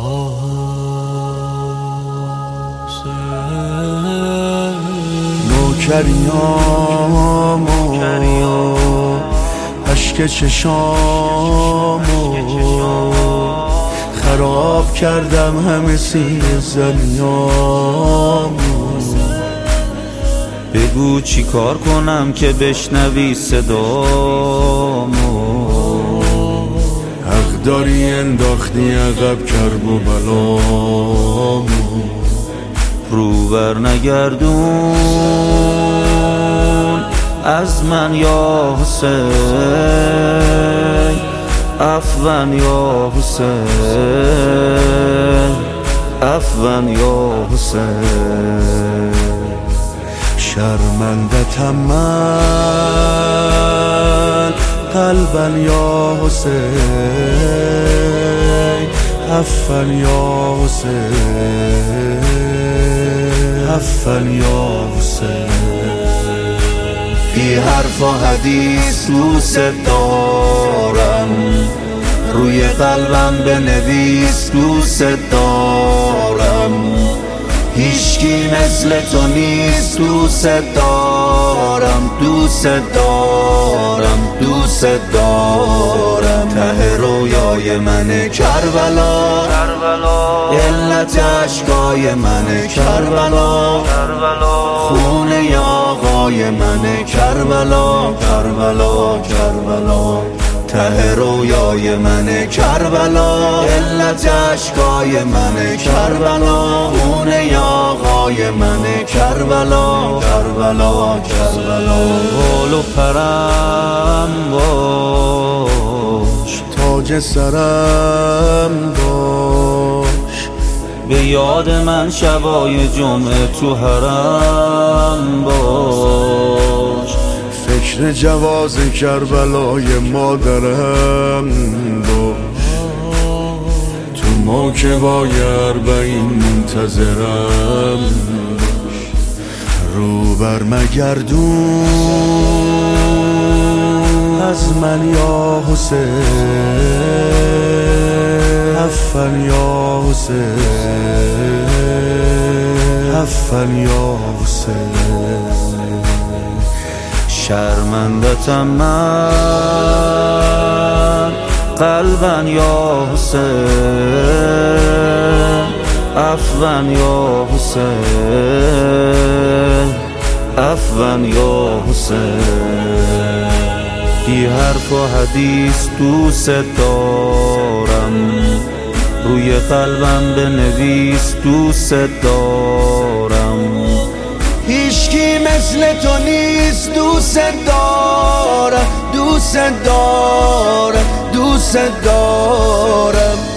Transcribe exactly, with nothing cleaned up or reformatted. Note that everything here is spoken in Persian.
نوکریامو اشک چشامو خراب کردم همه سیزنیامو. بگو چی کار کنم که بشنوی صدامو. حق داری انداختی عقب کرب و بلامو. رو بر نگردون از من یا حسین، عفوان یا حسین، عفوان یا حسین. شرمندتم من قلبا یا حسین، عفوان یا حسین، عفوان یا حسین. بی حرف و حدیث دوست دارم، روی قلبم بنویس دوست دارم. هیچکی مثل تو نیست دوست دارم، دوست دارم، دوست دارم. ته رویای من کربلا، علت عشقای من کربلا، خونه آقای من کربلا، کربلا، کربلا. ته رویای من کربلا، علت عشقای من کربلا، خونه آقای من کربلا، کربلا، کربلا. بال و پرم باش، تاج سرم باش، به یاد من شبای جمعه تو حرم باش. فکر جواز کربلای مادرم باش، تو موکبای اربعین منتظرم باش. رو بر مگردون از من یا حسین، عفوان یا حسین، عفوان یا حسین. شرمندتم من قلبا یا حسین، عفوان یا حسین، عفوان یا حسین. بی حرف و حدیث دوست دارم، روی قلبم بنویس دوست دارم. هیچکی مثل تو نیست دوست دارم، دوست دارم، دوست دارم.